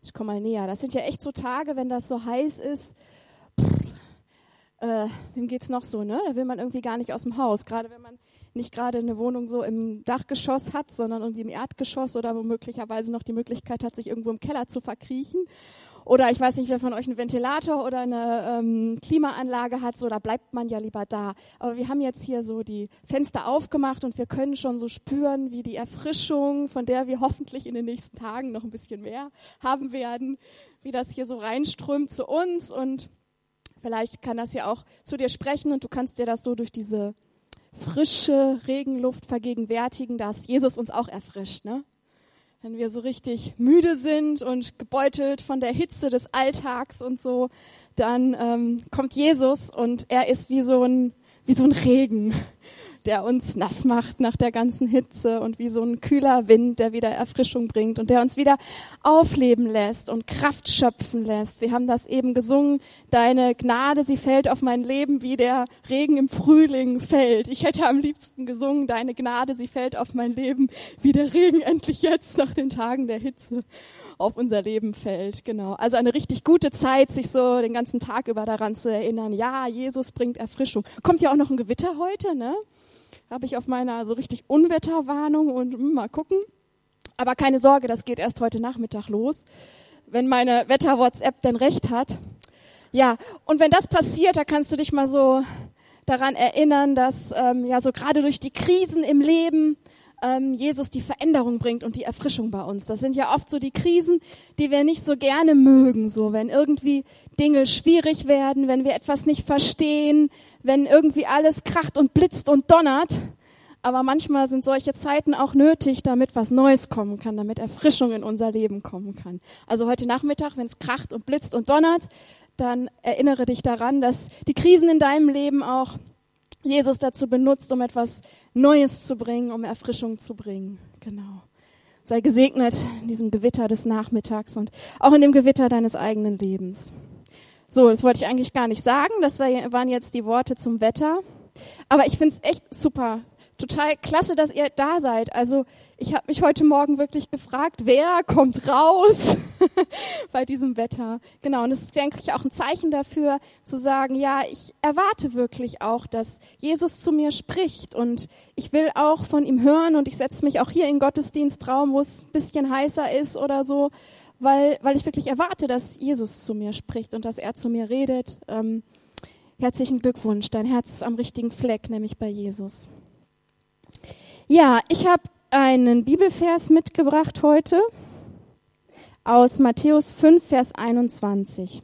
Ich komme mal näher. Das sind ja echt so Tage, wenn das so heiß ist. Wem geht's noch so, ne? Da will man irgendwie gar nicht aus dem Haus. Gerade wenn man nicht gerade eine Wohnung so im Dachgeschoss hat, sondern irgendwie im Erdgeschoss oder wo möglicherweise noch die Möglichkeit hat, sich irgendwo im Keller zu verkriechen. Oder ich weiß nicht, wer von euch einen Ventilator oder eine Klimaanlage hat, so, da bleibt man ja lieber da. Aber wir haben jetzt hier so die Fenster aufgemacht und wir können schon so spüren, wie die Erfrischung, von der wir hoffentlich in den nächsten Tagen noch ein bisschen mehr haben werden, wie das hier so reinströmt zu uns. Und vielleicht kann das ja auch zu dir sprechen und du kannst dir das so durch diese frische Regenluft vergegenwärtigen, dass Jesus uns auch erfrischt, ne? Wenn wir so richtig müde sind und gebeutelt von der Hitze des Alltags und so, dann kommt Jesus und er ist wie so ein Regen, der uns nass macht nach der ganzen Hitze und wie so ein kühler Wind, der wieder Erfrischung bringt und der uns wieder aufleben lässt und Kraft schöpfen lässt. Wir haben das eben gesungen, deine Gnade, sie fällt auf mein Leben, wie der Regen im Frühling fällt. Ich hätte am liebsten gesungen, deine Gnade, sie fällt auf mein Leben, wie der Regen endlich jetzt nach den Tagen der Hitze auf unser Leben fällt. Genau. Also eine richtig gute Zeit, sich so den ganzen Tag über daran zu erinnern, ja, Jesus bringt Erfrischung. Kommt ja auch noch ein Gewitter heute, ne? Habe ich auf meiner so richtig Unwetterwarnung und mal gucken. Aber keine Sorge, das geht erst heute Nachmittag los, wenn meine Wetter-WhatsApp denn recht hat. Ja, und wenn das passiert, da kannst du dich mal so daran erinnern, dass ja so gerade durch die Krisen im Leben Jesus die Veränderung bringt und die Erfrischung bei uns. Das sind ja oft so die Krisen, die wir nicht so gerne mögen, so wenn irgendwie Dinge schwierig werden, wenn wir etwas nicht verstehen, wenn irgendwie alles kracht und blitzt und donnert. Aber manchmal sind solche Zeiten auch nötig, damit was Neues kommen kann, damit Erfrischung in unser Leben kommen kann. Also heute Nachmittag, wenn es kracht und blitzt und donnert, dann erinnere dich daran, dass die Krisen in deinem Leben auch Jesus dazu benutzt, um etwas Neues zu bringen, um Erfrischung zu bringen. Genau. Sei gesegnet in diesem Gewitter des Nachmittags und auch in dem Gewitter deines eigenen Lebens. So, das wollte ich eigentlich gar nicht sagen. Das waren jetzt die Worte zum Wetter. Aber ich finde es echt super, total klasse, dass ihr da seid. Also ich habe mich heute Morgen wirklich gefragt, wer kommt raus bei diesem Wetter? Genau, und es ist, denke ich, auch ein Zeichen dafür, zu sagen, ja, ich erwarte wirklich auch, dass Jesus zu mir spricht und ich will auch von ihm hören und ich setze mich auch hier in den Gottesdienstraum, wo es ein bisschen heißer ist oder so, weil ich wirklich erwarte, dass Jesus zu mir spricht und dass er zu mir redet. Herzlichen Glückwunsch, dein Herz ist am richtigen Fleck, nämlich bei Jesus. Ja, ich habe einen Bibelvers mitgebracht heute aus Matthäus 5, Vers 21.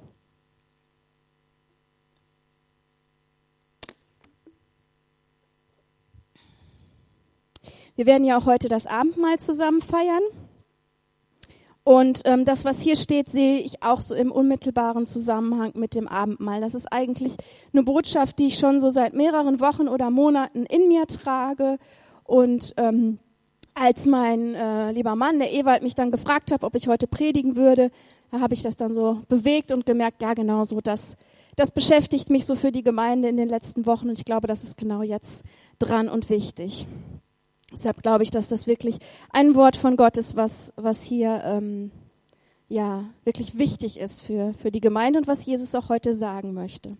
Wir werden ja auch heute das Abendmahl zusammen feiern. Und das, was hier steht, sehe ich auch so im unmittelbaren Zusammenhang mit dem Abendmahl. Das ist eigentlich eine Botschaft, die ich schon so seit mehreren Wochen oder Monaten in mir trage. Und als mein lieber Mann, der Ewald, mich dann gefragt hat, ob ich heute predigen würde, da habe ich das dann so bewegt und gemerkt, ja genau so, das beschäftigt mich so für die Gemeinde in den letzten Wochen und ich glaube, das ist genau jetzt dran und wichtig. Deshalb glaube ich, dass das wirklich ein Wort von Gott ist, was hier ja wirklich wichtig ist für die Gemeinde und was Jesus auch heute sagen möchte.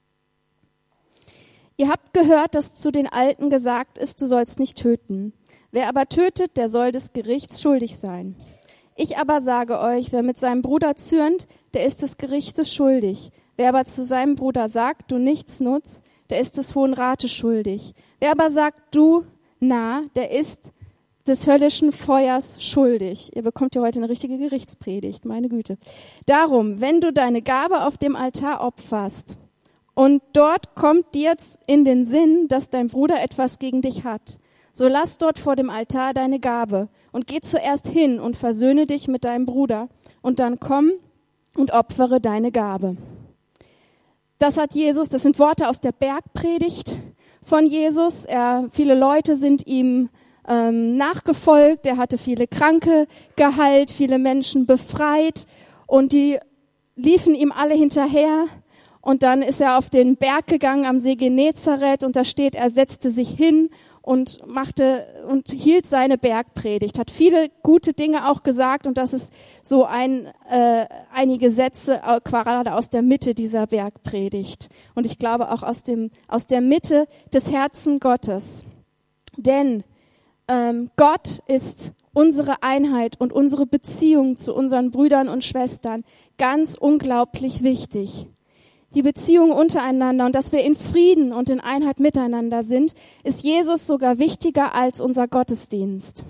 Ihr habt gehört, dass zu den Alten gesagt ist, du sollst nicht töten. Wer aber tötet, der soll des Gerichts schuldig sein. Ich aber sage euch, wer mit seinem Bruder zürnt, der ist des Gerichtes schuldig. Wer aber zu seinem Bruder sagt, du nichts nutzt, der ist des Hohen Rates schuldig. Wer aber sagt, du nah, der ist des höllischen Feuers schuldig. Ihr bekommt ja heute eine richtige Gerichtspredigt, meine Güte. Darum, wenn du deine Gabe auf dem Altar opferst und dort kommt dir jetzt in den Sinn, dass dein Bruder etwas gegen dich hat, so lass dort vor dem Altar deine Gabe und geh zuerst hin und versöhne dich mit deinem Bruder und dann komm und opfere deine Gabe. Das hat Jesus, das sind Worte aus der Bergpredigt von Jesus. Viele Leute sind ihm nachgefolgt, er hatte viele Kranke geheilt, viele Menschen befreit und die liefen ihm alle hinterher. Und dann ist er auf den Berg gegangen am See Genezareth und da steht, er setzte sich hin und hielt seine Bergpredigt, hat viele gute Dinge auch gesagt und das ist so einige Sätze gerade aus der Mitte dieser Bergpredigt und ich glaube auch aus der Mitte des Herzens Gottes. Denn Gott ist unsere Einheit und unsere Beziehung zu unseren Brüdern und Schwestern ganz unglaublich wichtig. Die Beziehung untereinander und dass wir in Frieden und in Einheit miteinander sind, ist Jesus sogar wichtiger als unser Gottesdienst.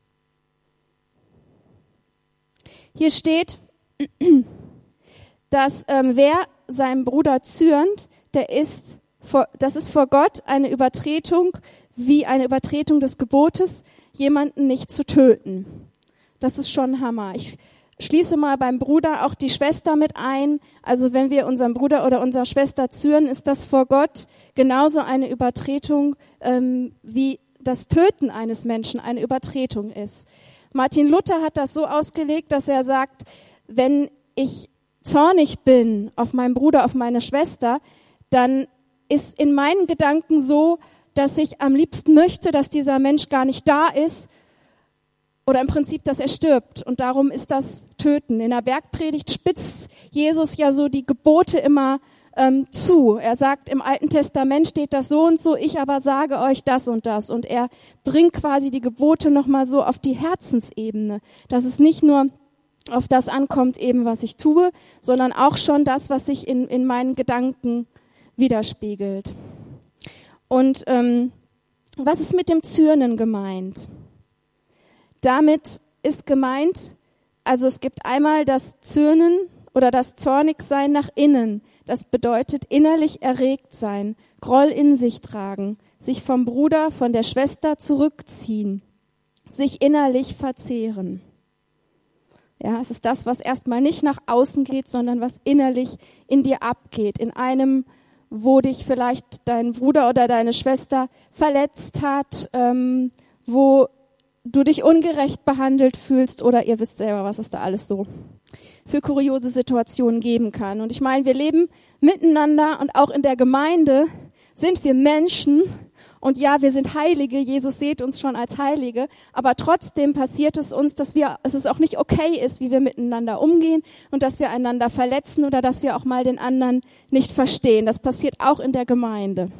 Hier steht, dass wer seinem Bruder zürnt, das ist vor Gott eine Übertretung, wie eine Übertretung des Gebotes, jemanden nicht zu töten. Das ist schon Hammer. Ich schließe mal beim Bruder auch die Schwester mit ein. Also wenn wir unserem Bruder oder unserer Schwester zürnen, ist das vor Gott genauso eine Übertretung, wie das Töten eines Menschen eine Übertretung ist. Martin Luther hat das so ausgelegt, dass er sagt, wenn ich zornig bin auf meinen Bruder, auf meine Schwester, dann ist in meinen Gedanken so, dass ich am liebsten möchte, dass dieser Mensch gar nicht da ist oder im Prinzip, dass er stirbt. Und darum ist das Töten. In der Bergpredigt spitzt Jesus ja so die Gebote immer zu. Er sagt, im Alten Testament steht das so und so, ich aber sage euch das und das. Und er bringt quasi die Gebote nochmal so auf die Herzensebene, dass es nicht nur auf das ankommt, eben was ich tue, sondern auch schon das, was sich in meinen Gedanken widerspiegelt. Und was ist mit dem Zürnen gemeint? Damit ist gemeint, also es gibt einmal das Zürnen oder das Zornigsein nach innen. Das bedeutet innerlich erregt sein, Groll in sich tragen, sich vom Bruder, von der Schwester zurückziehen, sich innerlich verzehren. Ja, es ist das, was erstmal nicht nach außen geht, sondern was innerlich in dir abgeht, in einem, wo dich vielleicht dein Bruder oder deine Schwester verletzt hat, wo du dich ungerecht behandelt fühlst oder ihr wisst selber, was es da alles so für kuriose Situationen geben kann. Und ich meine, wir leben miteinander und auch in der Gemeinde sind wir Menschen und ja, wir sind Heilige, Jesus sieht uns schon als Heilige, aber trotzdem passiert es uns, dass es auch nicht okay ist, wie wir miteinander umgehen und dass wir einander verletzen oder dass wir auch mal den anderen nicht verstehen. Das passiert auch in der Gemeinde.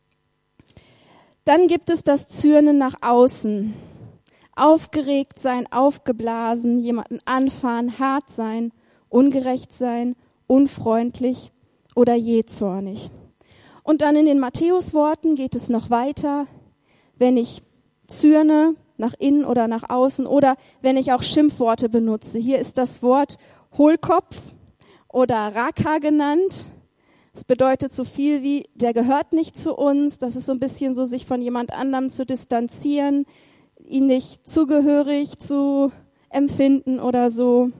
Dann gibt es das Zürnen nach außen. Aufgeregt sein, aufgeblasen, jemanden anfahren, hart sein, ungerecht sein, unfreundlich oder jähzornig. Und dann in den Matthäusworten geht es noch weiter, wenn ich zürne, nach innen oder nach außen oder wenn ich auch Schimpfworte benutze. Hier ist das Wort Hohlkopf oder Raka genannt. Es bedeutet so viel wie, der gehört nicht zu uns. Das ist so ein bisschen so, sich von jemand anderem zu distanzieren, ihn nicht zugehörig zu empfinden oder so.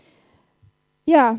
Ja,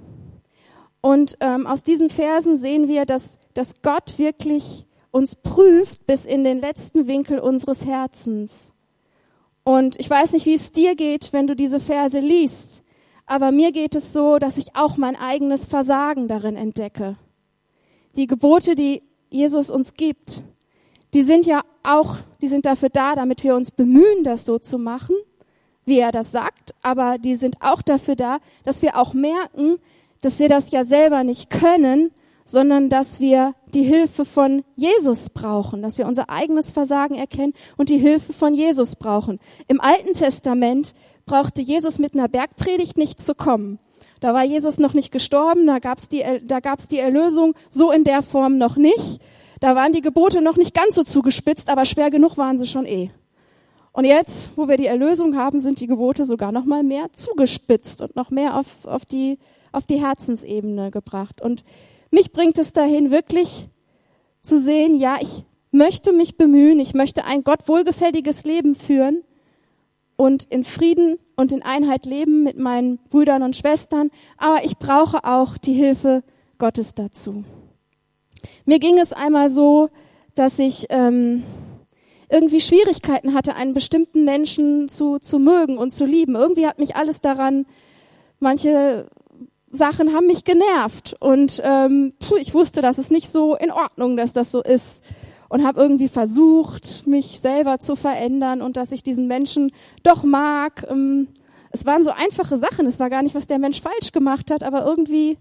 und aus diesen Versen sehen wir, dass Gott wirklich uns prüft bis in den letzten Winkel unseres Herzens. Und ich weiß nicht, wie es dir geht, wenn du diese Verse liest, aber mir geht es so, dass ich auch mein eigenes Versagen darin entdecke. Die Gebote, die Jesus uns gibt, die sind dafür da, damit wir uns bemühen, das so zu machen, wie er das sagt, aber die sind auch dafür da, dass wir auch merken, dass wir das ja selber nicht können, sondern dass wir die Hilfe von Jesus brauchen, dass wir unser eigenes Versagen erkennen und die Hilfe von Jesus brauchen. Im Alten Testament brauchte Jesus mit einer Bergpredigt nicht zu kommen. Da war Jesus noch nicht gestorben, da gab's die Erlösung so in der Form noch nicht. Da waren die Gebote noch nicht ganz so zugespitzt, aber schwer genug waren sie schon eh. Und jetzt, wo wir die Erlösung haben, sind die Gebote sogar noch mal mehr zugespitzt und noch mehr auf die Herzensebene gebracht. Und mich bringt es dahin, wirklich zu sehen, ja, ich möchte mich bemühen, ich möchte ein Gott wohlgefälliges Leben führen und in Frieden und in Einheit leben mit meinen Brüdern und Schwestern, aber ich brauche auch die Hilfe Gottes dazu. Mir ging es einmal so, dass ich irgendwie Schwierigkeiten hatte, einen bestimmten Menschen zu mögen und zu lieben. Irgendwie hat mich alles daran, manche Sachen haben mich genervt und ich wusste, das ist nicht so in Ordnung, dass das so ist. und habe irgendwie versucht, mich selber zu verändern und dass ich diesen Menschen doch mag. Es waren so einfache Sachen, es war gar nicht, was der Mensch falsch gemacht hat, aber irgendwie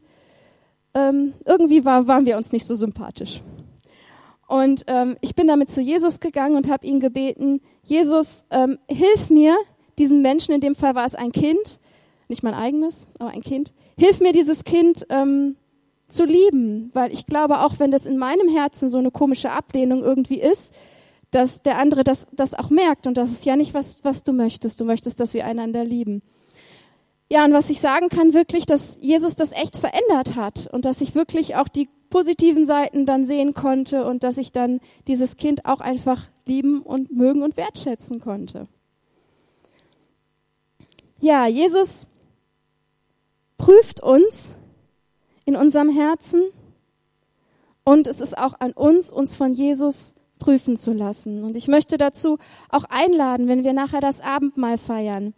waren wir uns nicht so sympathisch. Und ich bin damit zu Jesus gegangen und habe ihn gebeten, Jesus, hilf mir, diesen Menschen, in dem Fall war es ein Kind, nicht mein eigenes, aber ein Kind, hilf mir, dieses Kind zu lieben, weil ich glaube, auch wenn das in meinem Herzen so eine komische Ablehnung irgendwie ist, dass der andere das auch merkt und das ist ja nicht, was du möchtest. Du möchtest, dass wir einander lieben. Ja, und was ich sagen kann wirklich, dass Jesus das echt verändert hat und dass ich wirklich auch die positiven Seiten dann sehen konnte und dass ich dann dieses Kind auch einfach lieben und mögen und wertschätzen konnte. Ja, Jesus prüft uns in unserem Herzen und es ist auch an uns von Jesus prüfen zu lassen. Und ich möchte dazu auch einladen, wenn wir nachher das Abendmahl feiern,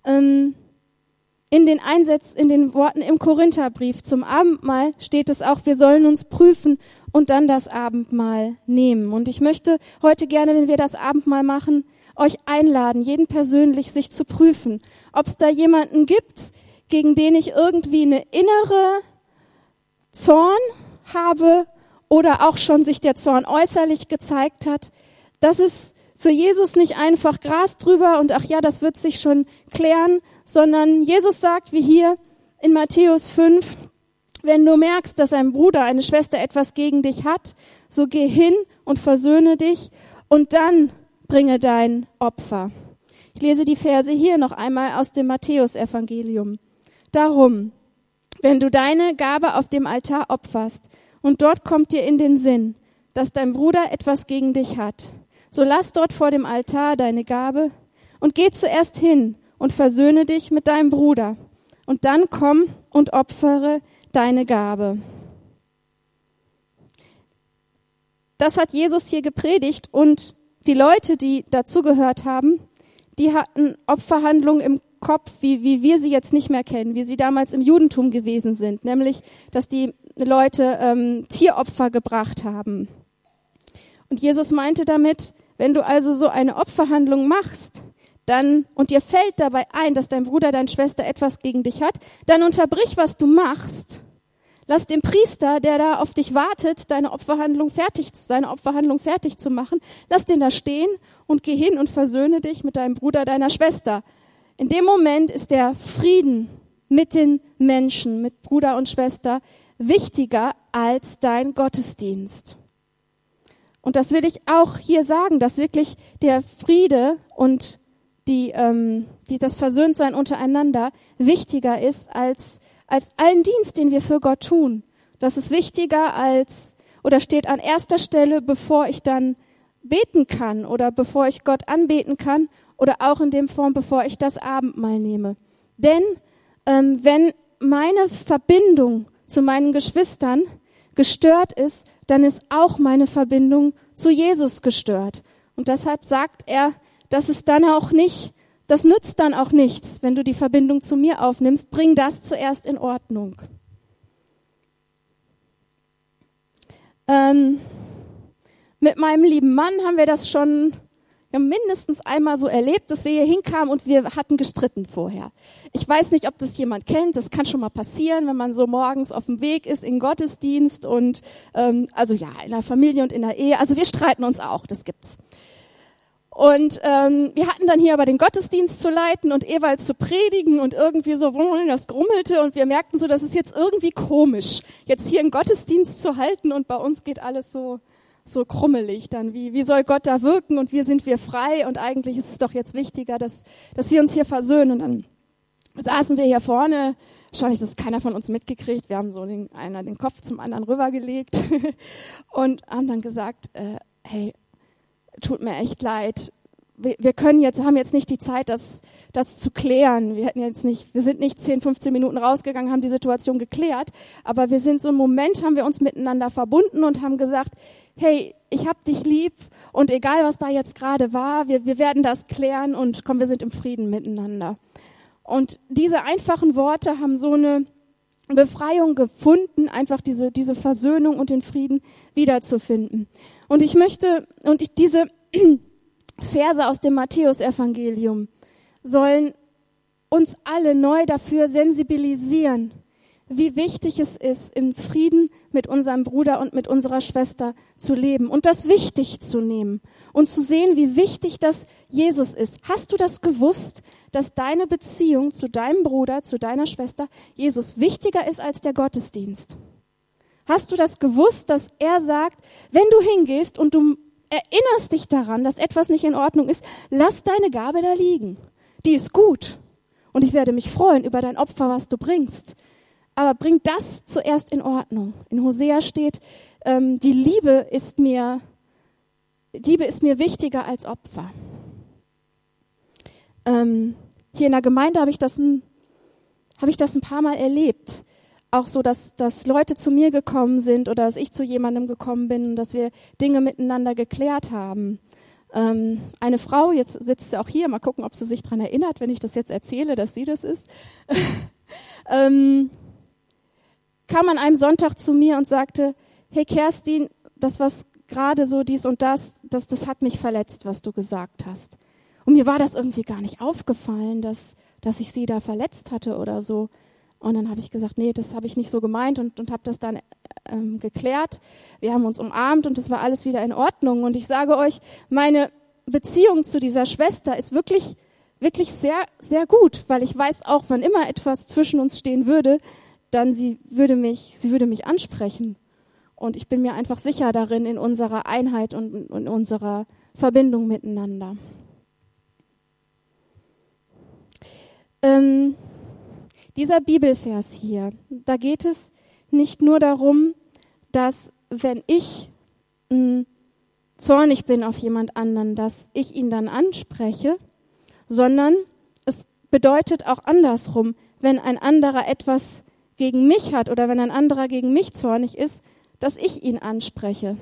in den Worten im Korintherbrief zum Abendmahl steht es auch, wir sollen uns prüfen und dann das Abendmahl nehmen. Und ich möchte heute gerne, wenn wir das Abendmahl machen, euch einladen, jeden persönlich sich zu prüfen, ob es da jemanden gibt, gegen den ich irgendwie eine innere Zorn habe oder auch schon sich der Zorn äußerlich gezeigt hat. Das ist für Jesus nicht einfach Gras drüber und ach ja, das wird sich schon klären, sondern Jesus sagt, wie hier in Matthäus 5, wenn du merkst, dass ein Bruder, eine Schwester etwas gegen dich hat, so geh hin und versöhne dich und dann bringe dein Opfer. Ich lese die Verse hier noch einmal aus dem Matthäus-Evangelium. Darum, wenn du deine Gabe auf dem Altar opferst und dort kommt dir in den Sinn, dass dein Bruder etwas gegen dich hat, so lass dort vor dem Altar deine Gabe und geh zuerst hin und versöhne dich mit deinem Bruder. Und dann komm und opfere deine Gabe. Das hat Jesus hier gepredigt und die Leute, die dazugehört haben, die hatten Opferhandlungen im Kopf, wie wir sie jetzt nicht mehr kennen, wie sie damals im Judentum gewesen sind. Nämlich, dass die Leute Tieropfer gebracht haben. Und Jesus meinte damit, wenn du also so eine Opferhandlung machst, dann, und dir fällt dabei ein, dass dein Bruder, deine Schwester etwas gegen dich hat, dann unterbrich, was du machst. Lass den Priester, der da auf dich wartet, seine Opferhandlung fertig zu machen, lass den da stehen und geh hin und versöhne dich mit deinem Bruder, deiner Schwester. In dem Moment ist der Frieden mit den Menschen, mit Bruder und Schwester, wichtiger als dein Gottesdienst. Und das will ich auch hier sagen, dass wirklich der Friede und das Versöhntsein untereinander wichtiger ist als allen Dienst, den wir für Gott tun. Das ist wichtiger oder steht an erster Stelle, bevor ich dann beten kann oder bevor ich Gott anbeten kann oder auch in dem Form, bevor ich das Abendmahl nehme. Denn wenn meine Verbindung zu meinen Geschwistern gestört ist, dann ist auch meine Verbindung zu Jesus gestört. Und deshalb sagt er, das nützt dann auch nichts, wenn du die Verbindung zu mir aufnimmst. Bring das zuerst in Ordnung. Mit meinem lieben Mann haben wir das schon mindestens einmal so erlebt, dass wir hier hinkamen und wir hatten gestritten vorher. Ich weiß nicht, ob das jemand kennt. Das kann schon mal passieren, wenn man so morgens auf dem Weg ist in den Gottesdienst und in der Familie und in der Ehe. Also wir streiten uns auch, das gibt's. Und wir hatten dann hier aber den Gottesdienst zu leiten und Ewald zu predigen und irgendwie so, das grummelte und wir merkten so, das ist jetzt irgendwie komisch, jetzt hier einen Gottesdienst zu halten und bei uns geht alles so krummelig dann. Wie soll Gott da wirken und sind wir frei und eigentlich ist es doch jetzt wichtiger, dass wir uns hier versöhnen. Und dann saßen wir hier vorne, wahrscheinlich das keiner von uns mitgekriegt, wir haben so einer den Kopf zum anderen rübergelegt und haben dann gesagt, hey, tut mir echt leid. Wir haben jetzt nicht die Zeit, das zu klären. Wir sind nicht 10, 15 Minuten rausgegangen, haben die Situation geklärt, aber wir sind so einen Moment, haben wir uns miteinander verbunden und haben gesagt, hey, ich hab dich lieb und egal, was da jetzt gerade war, wir werden das klären und komm, wir sind im Frieden miteinander. Und diese einfachen Worte haben so eine Befreiung gefunden, einfach diese Versöhnung und den Frieden wiederzufinden. Und diese Verse aus dem Matthäusevangelium sollen uns alle neu dafür sensibilisieren, wie wichtig es ist, im Frieden mit unserem Bruder und mit unserer Schwester zu leben und das wichtig zu nehmen und zu sehen, wie wichtig das Jesus ist. Hast du das gewusst, dass deine Beziehung zu deinem Bruder, zu deiner Schwester, Jesus wichtiger ist als der Gottesdienst? Hast du das gewusst, dass er sagt, wenn du hingehst und du erinnerst dich daran, dass etwas nicht in Ordnung ist, lass deine Gabe da liegen. Die ist gut und ich werde mich freuen über dein Opfer, was du bringst. Aber bring das zuerst in Ordnung. In Hosea steht, die Liebe ist mir wichtiger als Opfer. Hier in der Gemeinde habe ich das ein paar Mal erlebt. Auch so, dass Leute zu mir gekommen sind oder dass ich zu jemandem gekommen bin und dass wir Dinge miteinander geklärt haben. Eine Frau, jetzt sitzt sie auch hier, mal gucken, ob sie sich daran erinnert, wenn ich das jetzt erzähle, dass sie das ist, kam an einem Sonntag zu mir und sagte, hey Kerstin, das was gerade so dies und das hat mich verletzt, was du gesagt hast. Und mir war das irgendwie gar nicht aufgefallen, dass ich sie da verletzt hatte oder so. Und dann habe ich gesagt, nee, das habe ich nicht so gemeint und habe das dann geklärt. Wir haben uns umarmt und es war alles wieder in Ordnung. Und ich sage euch, meine Beziehung zu dieser Schwester ist wirklich, wirklich sehr, sehr gut, weil ich weiß auch, wann immer etwas zwischen uns stehen würde, dann sie würde mich ansprechen. Und ich bin mir einfach sicher darin, in unserer Einheit und in unserer Verbindung miteinander. Dieser Bibelvers hier, da geht es nicht nur darum, dass wenn ich zornig bin auf jemand anderen, dass ich ihn dann anspreche, sondern es bedeutet auch andersrum, wenn ein anderer etwas gegen mich hat oder wenn ein anderer gegen mich zornig ist, dass ich ihn anspreche.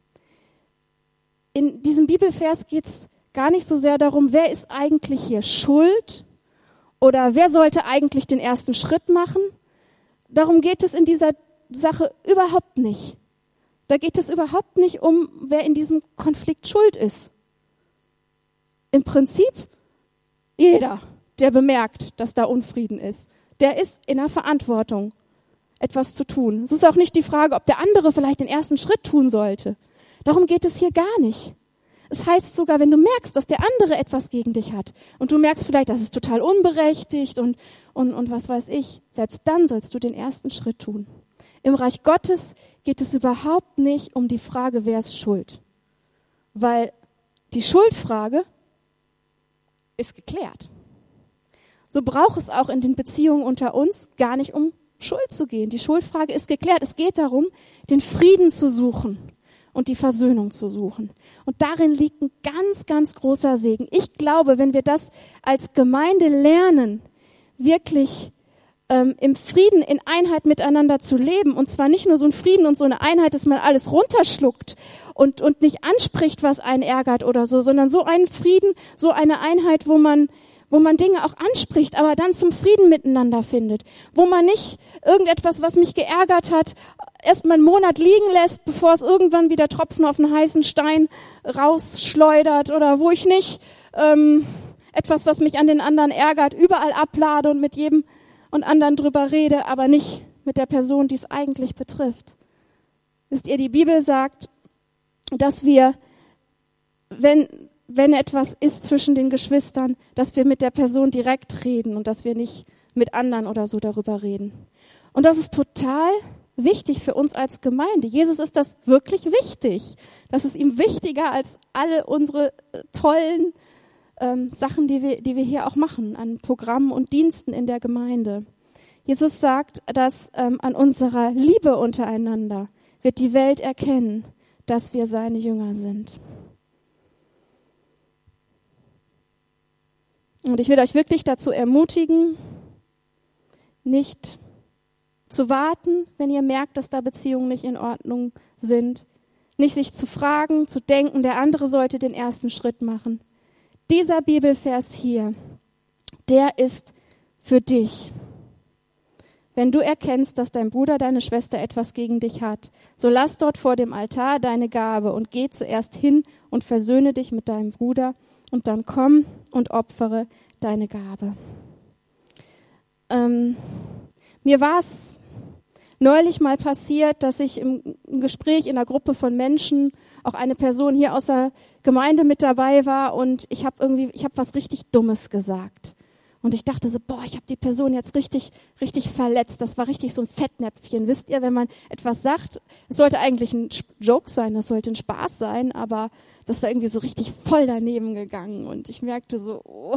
In diesem Bibelvers geht es gar nicht so sehr darum, wer ist eigentlich hier schuld oder wer sollte eigentlich den ersten Schritt machen. Darum geht es in dieser Sache überhaupt nicht. Da geht es überhaupt nicht um, wer in diesem Konflikt schuld ist. Im Prinzip jeder, der bemerkt, dass da Unfrieden ist, der ist in der Verantwortung, etwas zu tun. Es ist auch nicht die Frage, ob der andere vielleicht den ersten Schritt tun sollte. Darum geht es hier gar nicht. Es heißt sogar, wenn du merkst, dass der andere etwas gegen dich hat und du merkst vielleicht, das ist total unberechtigt und was weiß ich, selbst dann sollst du den ersten Schritt tun. Im Reich Gottes geht es überhaupt nicht um die Frage, wer ist schuld. Weil die Schuldfrage ist geklärt. So braucht es auch in den Beziehungen unter uns gar nicht um Schuld zu gehen. Die Schuldfrage ist geklärt. Es geht darum, den Frieden zu suchen und die Versöhnung zu suchen. Und darin liegt ein ganz, ganz großer Segen. Ich glaube, wenn wir das als Gemeinde lernen, wirklich im Frieden, in Einheit miteinander zu leben, und zwar nicht nur so ein Frieden und so eine Einheit, dass man alles runterschluckt und nicht anspricht, was einen ärgert oder so, sondern so einen Frieden, so eine Einheit, wo man Dinge auch anspricht, aber dann zum Frieden miteinander findet. Wo man nicht irgendetwas, was mich geärgert hat, erstmal einen Monat liegen lässt, bevor es irgendwann wieder Tropfen auf einen heißen Stein rausschleudert oder wo ich nicht etwas, was mich an den anderen ärgert, überall ablade und mit jedem und anderen drüber rede, aber nicht mit der Person, die es eigentlich betrifft. Wisst ihr, die Bibel sagt, dass wir, wenn etwas ist zwischen den Geschwistern, dass wir mit der Person direkt reden und dass wir nicht mit anderen oder so darüber reden. Und das ist total wichtig für uns als Gemeinde. Jesus ist das wirklich wichtig. Das ist ihm wichtiger als alle unsere tollen Sachen, die wir hier auch machen, an Programmen und Diensten in der Gemeinde. Jesus sagt, dass an unserer Liebe untereinander wird die Welt erkennen, dass wir seine Jünger sind. Und ich will euch wirklich dazu ermutigen, nicht zu warten, wenn ihr merkt, dass da Beziehungen nicht in Ordnung sind. Nicht sich zu fragen, zu denken, der andere sollte den ersten Schritt machen. Dieser Bibelvers hier, der ist für dich. wenn du erkennst, dass dein Bruder, deine Schwester etwas gegen dich hat, so lass dort vor dem Altar deine Gabe und geh zuerst hin und versöhne dich mit deinem Bruder und dann komm und opfere deine Gabe. Mir war es neulich mal passiert, dass ich im Gespräch in einer Gruppe von Menschen, auch eine Person hier aus der Gemeinde mit dabei war und ich habe was richtig Dummes gesagt. Und ich dachte so, ich habe die Person jetzt richtig verletzt. Das war richtig so ein Fettnäpfchen. Wisst ihr, wenn man etwas sagt, es sollte eigentlich ein Joke sein, das sollte ein Spaß sein, aber das war irgendwie so richtig voll daneben gegangen. Und ich merkte so,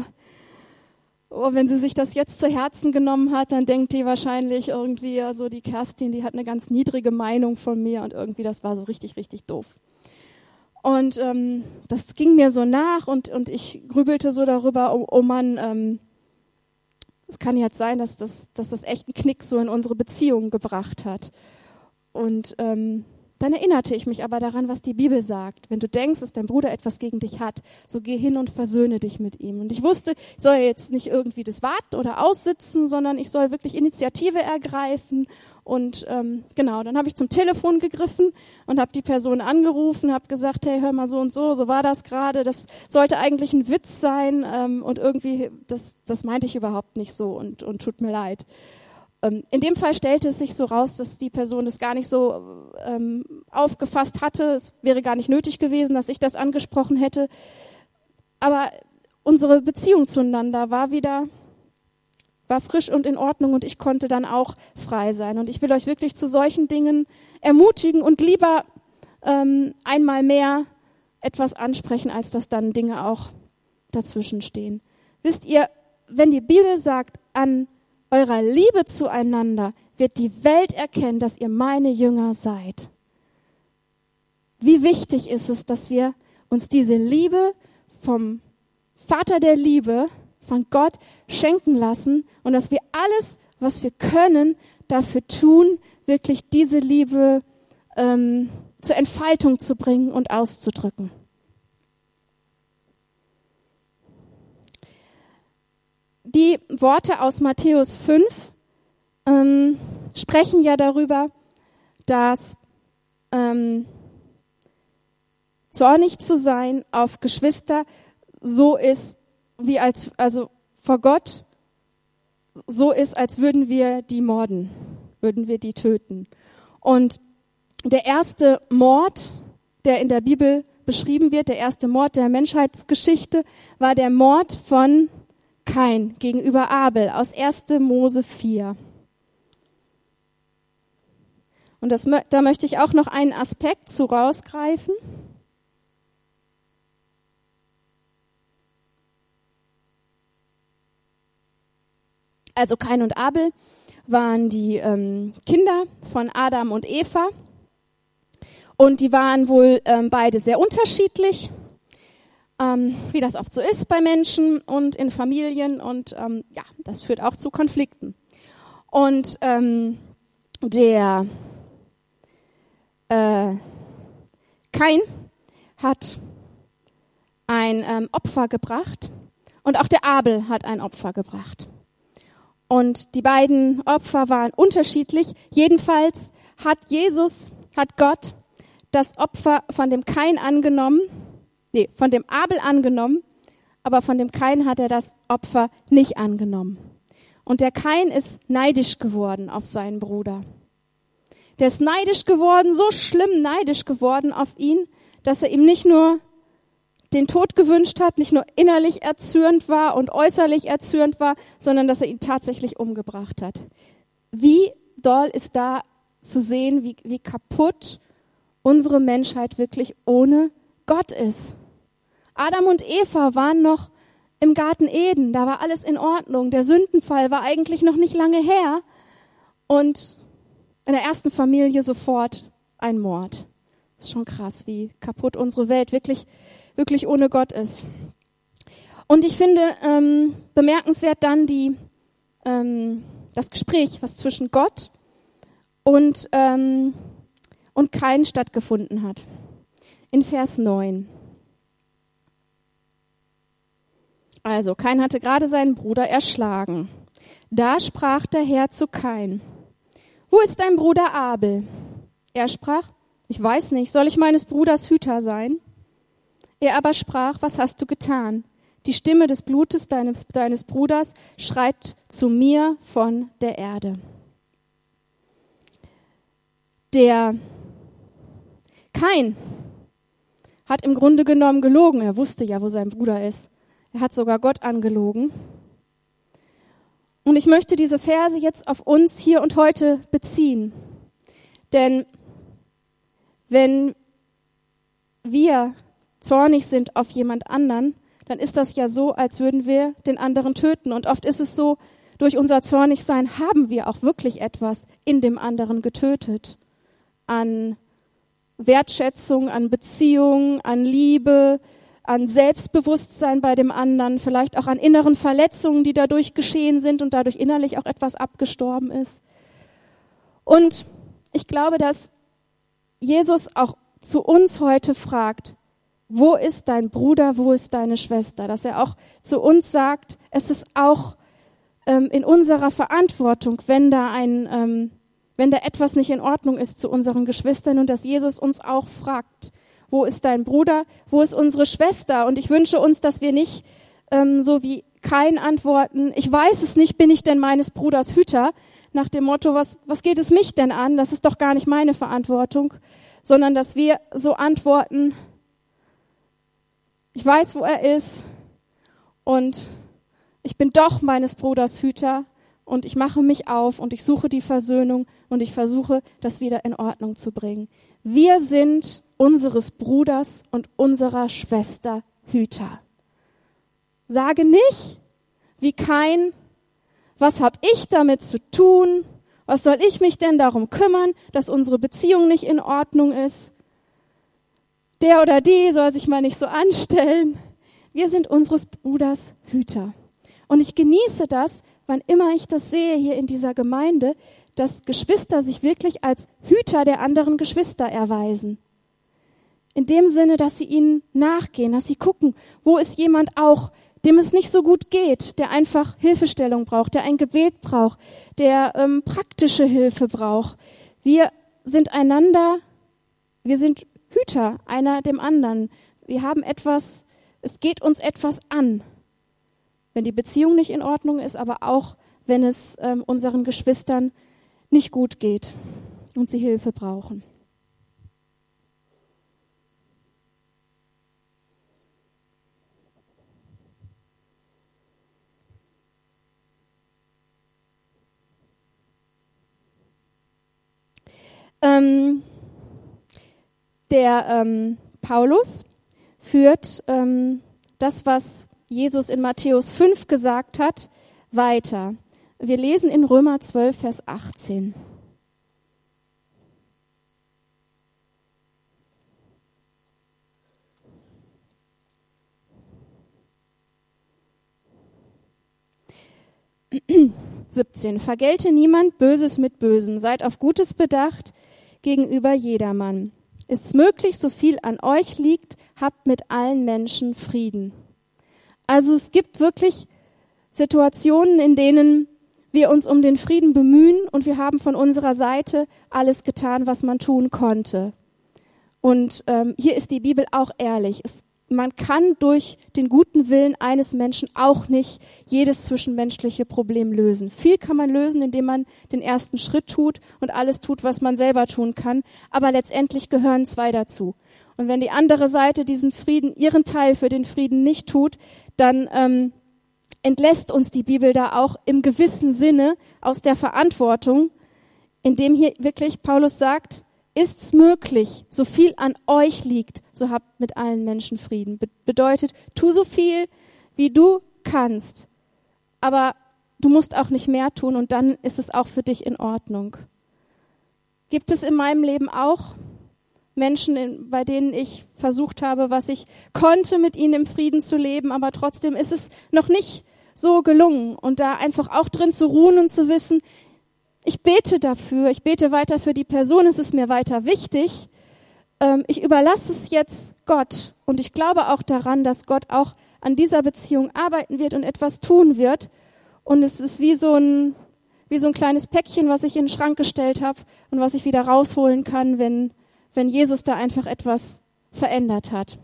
wenn sie sich das jetzt zu Herzen genommen hat, dann denkt die wahrscheinlich irgendwie, so die Kerstin, die hat eine ganz niedrige Meinung von mir und irgendwie das war so richtig doof. Und das ging mir so nach und ich grübelte so darüber, oh Mann, es kann jetzt sein, dass das echt einen Knick so in unsere Beziehung gebracht hat. Und dann erinnerte ich mich aber daran, was die Bibel sagt. Wenn du denkst, dass dein Bruder etwas gegen dich hat, so geh hin und versöhne dich mit ihm. Und ich wusste, ich soll jetzt nicht irgendwie das warten oder aussitzen, sondern ich soll wirklich Initiative ergreifen. Und genau, dann habe ich zum Telefon gegriffen und habe die Person angerufen, habe gesagt, hey, hör mal so und so war das gerade. Das sollte eigentlich ein Witz sein und irgendwie, das meinte ich überhaupt nicht so und tut mir leid. In dem Fall stellte es sich so raus, dass die Person das gar nicht so aufgefasst hatte. Es wäre gar nicht nötig gewesen, dass ich das angesprochen hätte. Aber unsere Beziehung zueinander war frisch und in Ordnung und ich konnte dann auch frei sein. Und ich will euch wirklich zu solchen Dingen ermutigen und lieber einmal mehr etwas ansprechen, als dass dann Dinge auch dazwischen stehen. Wisst ihr, wenn die Bibel sagt, an eurer Liebe zueinander wird die Welt erkennen, dass ihr meine Jünger seid. Wie wichtig ist es, dass wir uns diese Liebe vom Vater der Liebe, von Gott schenken lassen und dass wir alles, was wir können, dafür tun, wirklich diese Liebe zur Entfaltung zu bringen und auszudrücken. Die Worte aus Matthäus 5 sprechen ja darüber, dass zornig zu sein auf Geschwister so ist, vor Gott so ist, als würden wir die morden, würden wir die töten. Und der erste Mord, der in der Bibel beschrieben wird, der erste Mord der Menschheitsgeschichte, war der Mord von Kain gegenüber Abel aus 1. Mose 4. Und da möchte ich auch noch einen Aspekt zu rausgreifen. Also Kain und Abel waren die Kinder von Adam und Eva. Und die waren wohl beide sehr unterschiedlich, wie das oft so ist bei Menschen und in Familien. Und das führt auch zu Konflikten. Und der Kain hat ein Opfer gebracht und auch der Abel hat ein Opfer gebracht. Und die beiden Opfer waren unterschiedlich. Jedenfalls hat Gott das Opfer von dem Abel angenommen, aber von dem Kain hat er das Opfer nicht angenommen. Und der Kain ist neidisch geworden auf seinen Bruder. Der ist neidisch geworden, so schlimm neidisch geworden auf ihn, dass er ihm nicht nur den Tod gewünscht hat, nicht nur innerlich erzürnt war und äußerlich erzürnt war, sondern dass er ihn tatsächlich umgebracht hat. Wie doll ist da zu sehen, wie kaputt unsere Menschheit wirklich ohne Gott ist. Adam und Eva waren noch im Garten Eden, da war alles in Ordnung. Der Sündenfall war eigentlich noch nicht lange her und in der ersten Familie sofort ein Mord. Das ist schon krass, wie kaputt unsere Welt wirklich ohne Gott ist. Und ich finde bemerkenswert dann das Gespräch, was zwischen Gott und Kain stattgefunden hat. In Vers 9. Also, Kain hatte gerade seinen Bruder erschlagen. Da sprach der Herr zu Kain: Wo ist dein Bruder Abel? Er sprach: Ich weiß nicht, soll ich meines Bruders Hüter sein? Er aber sprach: Was hast du getan? Die Stimme des Blutes deines Bruders schreit zu mir von der Erde. Der Kain hat im Grunde genommen gelogen. Er wusste ja, wo sein Bruder ist. Er hat sogar Gott angelogen. Und ich möchte diese Verse jetzt auf uns hier und heute beziehen. Denn wenn wir zornig sind auf jemand anderen, dann ist das ja so, als würden wir den anderen töten. Und oft ist es so, durch unser Zornigsein haben wir auch wirklich etwas in dem anderen getötet. An Wertschätzung, an Beziehung, an Liebe, an Selbstbewusstsein bei dem anderen, vielleicht auch an inneren Verletzungen, die dadurch geschehen sind und dadurch innerlich auch etwas abgestorben ist. Und ich glaube, dass Jesus auch zu uns heute fragt: Wo ist dein Bruder, wo ist deine Schwester? Dass er auch zu uns sagt, es ist auch in unserer Verantwortung, wenn da etwas nicht in Ordnung ist zu unseren Geschwistern, und dass Jesus uns auch fragt: Wo ist dein Bruder, wo ist unsere Schwester? Und ich wünsche uns, dass wir nicht so wie Kain antworten: Ich weiß es nicht, bin ich denn meines Bruders Hüter? Nach dem Motto, was geht es mich denn an? Das ist doch gar nicht meine Verantwortung. Sondern dass wir so antworten: Ich weiß, wo er ist, und ich bin doch meines Bruders Hüter, und ich mache mich auf und ich suche die Versöhnung und ich versuche, das wieder in Ordnung zu bringen. Wir sind unseres Bruders und unserer Schwester Hüter. Sage nicht, wie Kain: Was habe ich damit zu tun? Was soll ich mich denn darum kümmern, dass unsere Beziehung nicht in Ordnung ist? Der oder die soll sich mal nicht so anstellen. Wir sind unseres Bruders Hüter. Und ich genieße das, wann immer ich das sehe hier in dieser Gemeinde, dass Geschwister sich wirklich als Hüter der anderen Geschwister erweisen. In dem Sinne, dass sie ihnen nachgehen, dass sie gucken, wo ist jemand auch, dem es nicht so gut geht, der einfach Hilfestellung braucht, der ein Gebet braucht, der praktische Hilfe braucht. Wir sind Hüter einer dem anderen. Wir haben etwas, es geht uns etwas an, wenn die Beziehung nicht in Ordnung ist, aber auch, wenn es unseren Geschwistern nicht gut geht und sie Hilfe brauchen. Paulus führt das, was Jesus in Matthäus 5 gesagt hat, weiter. Wir lesen in Römer 12, Vers 18. Vergelte niemand Böses mit Bösem, seid auf Gutes bedacht gegenüber jedermann. Ist es möglich, so viel an euch liegt, habt mit allen Menschen Frieden. Also es gibt wirklich Situationen, in denen wir uns um den Frieden bemühen und wir haben von unserer Seite alles getan, was man tun konnte. Und hier ist die Bibel auch ehrlich. Man kann durch den guten Willen eines Menschen auch nicht jedes zwischenmenschliche Problem lösen. Viel kann man lösen, indem man den ersten Schritt tut und alles tut, was man selber tun kann. Aber letztendlich gehören zwei dazu. Und wenn die andere Seite diesen Frieden, ihren Teil für den Frieden nicht tut, dann entlässt uns die Bibel da auch im gewissen Sinne aus der Verantwortung, indem hier wirklich Paulus sagt: Ist's möglich, so viel an euch liegt, so habt mit allen Menschen Frieden. Bedeutet, tu so viel, wie du kannst, aber du musst auch nicht mehr tun und dann ist es auch für dich in Ordnung. Gibt es in meinem Leben auch Menschen, bei denen ich versucht habe, was ich konnte, mit ihnen im Frieden zu leben, aber trotzdem ist es noch nicht so gelungen, und da einfach auch drin zu ruhen und zu wissen, ich bete dafür, ich bete weiter für die Person, es ist mir weiter wichtig. Ich überlasse es jetzt Gott und ich glaube auch daran, dass Gott auch an dieser Beziehung arbeiten wird und etwas tun wird. und es ist wie so ein kleines Päckchen, was ich in den Schrank gestellt habe und was ich wieder rausholen kann, wenn Jesus da einfach etwas verändert hat.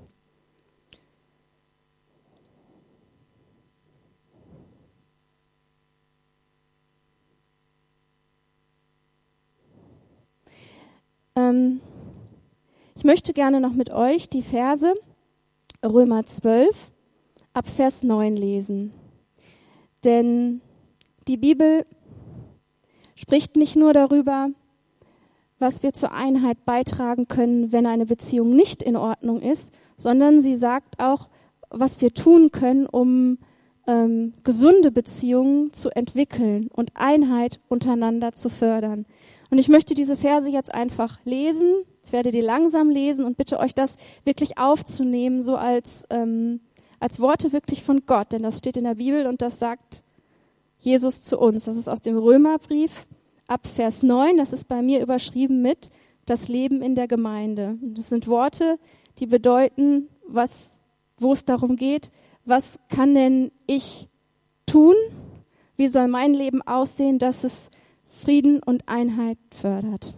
Ich möchte gerne noch mit euch die Verse Römer 12 ab Vers 9 lesen. Denn die Bibel spricht nicht nur darüber, was wir zur Einheit beitragen können, wenn eine Beziehung nicht in Ordnung ist, sondern sie sagt auch, was wir tun können, um gesunde Beziehungen zu entwickeln und Einheit untereinander zu fördern. Und ich möchte diese Verse jetzt einfach lesen. Ich werde die langsam lesen und bitte euch das wirklich aufzunehmen, so als Worte wirklich von Gott. Denn das steht in der Bibel und das sagt Jesus zu uns. Das ist aus dem Römerbrief ab Vers 9. Das ist bei mir überschrieben mit das Leben in der Gemeinde. Und das sind Worte, die bedeuten, wo es darum geht, was kann denn ich tun? Wie soll mein Leben aussehen, dass es Frieden und Einheit fördert?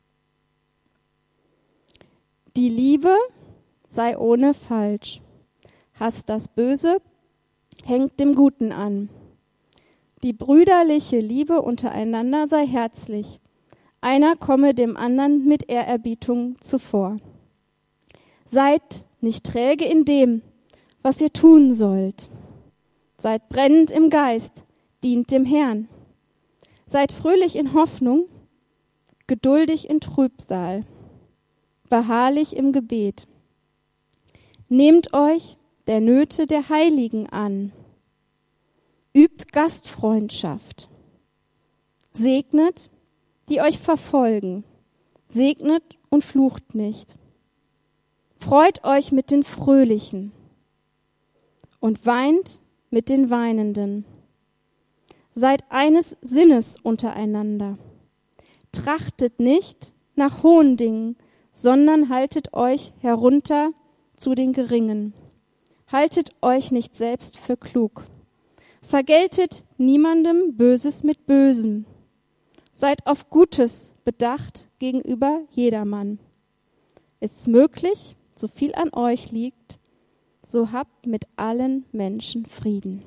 Die Liebe sei ohne Falsch. Hasst das Böse, hängt dem Guten an. Die brüderliche Liebe untereinander sei herzlich. Einer komme dem anderen mit Ehrerbietung zuvor. Seid nicht träge in dem, was ihr tun sollt. Seid brennend im Geist, dient dem Herrn. Seid fröhlich in Hoffnung, geduldig in Trübsal, beharrlich im Gebet. Nehmt euch der Nöte der Heiligen an. Übt Gastfreundschaft. Segnet, die euch verfolgen. Segnet und flucht nicht. Freut euch mit den Fröhlichen und weint mit den Weinenden. Seid eines Sinnes untereinander. Trachtet nicht nach hohen Dingen, sondern haltet euch herunter zu den Geringen. Haltet euch nicht selbst für klug. Vergeltet niemandem Böses mit Bösem. Seid auf Gutes bedacht gegenüber jedermann. Ist es möglich, so viel an euch liegt, so habt mit allen Menschen Frieden.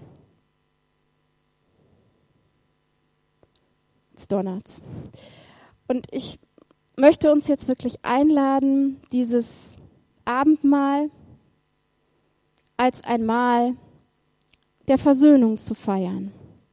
Jetzt donnert's. Und ich möchte uns jetzt wirklich einladen, dieses Abendmahl als ein Mahl der Versöhnung zu feiern.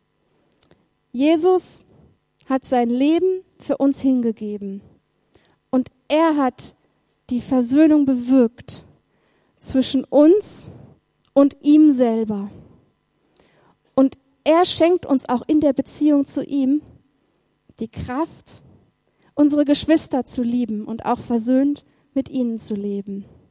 Jesus hat sein Leben für uns hingegeben und er hat die Versöhnung bewirkt zwischen uns und ihm selber. Und er schenkt uns auch in der Beziehung zu ihm die Kraft, unsere Geschwister zu lieben und auch versöhnt mit ihnen zu leben.